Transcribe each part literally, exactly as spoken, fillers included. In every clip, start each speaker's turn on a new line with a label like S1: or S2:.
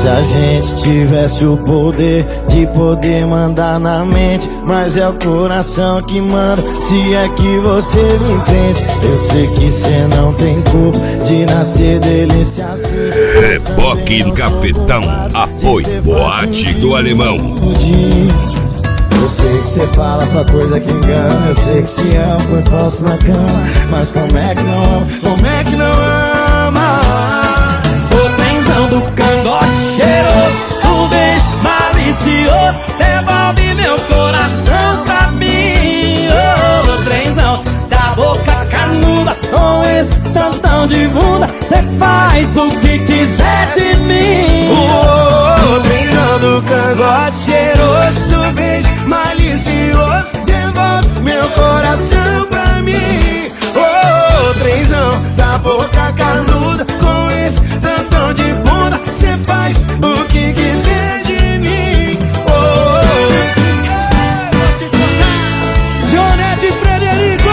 S1: Se a gente tivesse o poder de poder mandar na mente, mas é o coração que manda, se é que você me entende. Eu sei que cê não tem culpa de nascer delícia assim.
S2: Reboque Cafetão, apoio Boate do Alemão.
S1: Eu sei que cê fala só coisa que engana, eu sei que se ama foi falso na cama, mas como é que não ama, como é que não ama?
S3: O trenzão do cangote cheiroso, o beijo malicioso, devolve meu coração pra mim. Oh, o trenzão da boca canuda, com esse tantão de bunda, cê faz o que quiser de mim.
S1: Oh, o trenzão do cangote cheiroso, do beijo malicioso, devolve meu coração pra mim. Oh, trenzão da boca canuda, com esse tantão de bunda, cê faz o que quiser de mim. Oh, Jonete e Frederico.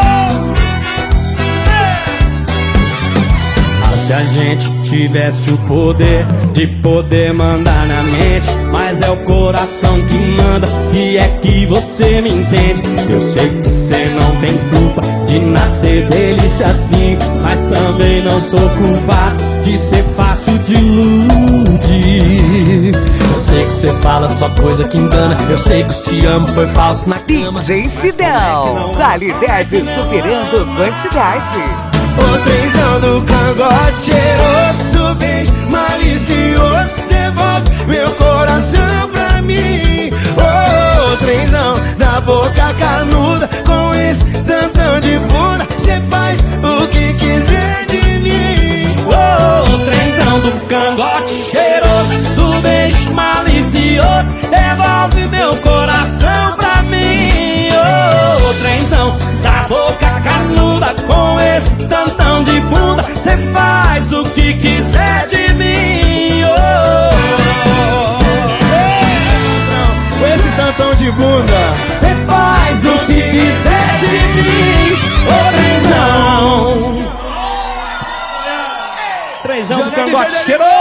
S3: Ah, se a gente tivesse o poder de poder mandar na mente, mas é o coração que manda, se é que você me entende. Eu sei que cê não tem culpa de nascer delícia assim, mas também não sou culpado de ser fácil de iludir. Eu sei que cê fala só coisa que engana, eu sei que os te amo foi falso na cama.
S4: D J Sidão, qualidade superando quantidade.
S1: O trenzão do cangote cheiroso, do beijo malicioso, devolve meu coração pra mim. Oh, trenzão da boca canuda, com esse tantão de bunda, cê faz o que quiser de mim.
S3: Oh, trenzão do cangote cheiroso, do beijo malicioso, devolve meu coração pra mim. Oh, trenzão da boca canuda, com esse tantão de bunda, cê faz o que quiser de mim. Oh,
S1: com esse tantão de bunda,
S3: cê faz o que quiser de mim. Oh, trenzão, trenzão do cangote cheiroso.